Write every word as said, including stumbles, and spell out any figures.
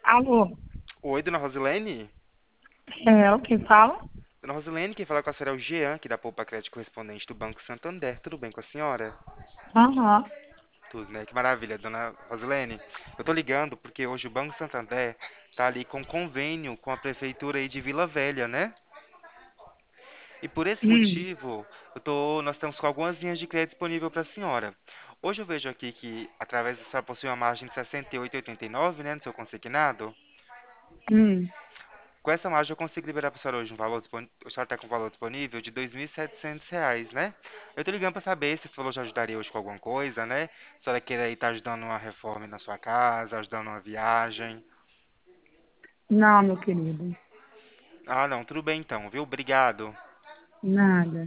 Alô, Oi, dona Rosilene? é ela quem fala? Dona Rosilene, quem fala com a senhora é o Jean, aqui da Poupa Crédito Correspondente do Banco Santander. Tudo bem com a senhora? Aham. Tudo, né? Que maravilha, dona Rosilene. Eu tô ligando porque hoje o Banco Santander tá ali com convênio com a prefeitura aí de Vila Velha, né? E por esse Hum, motivo, eu tô, nós estamos com algumas linhas de crédito disponível para a senhora. Hoje eu vejo aqui que, através da senhora possui uma margem de sessenta e oito vírgula oitenta e nove, né, no seu consignado. hum. Com essa margem eu consigo liberar para a senhora hoje um valor disponível, a senhora está com um valor disponível de dois mil e setecentos reais, né? Eu tô ligando para saber se esse valor já ajudaria hoje com alguma coisa, né? Se a senhora queira aí estar ajudando uma reforma na sua casa, ajudando uma viagem. Não, meu querido. Ah, não, tudo bem então, viu? Obrigado. Nada.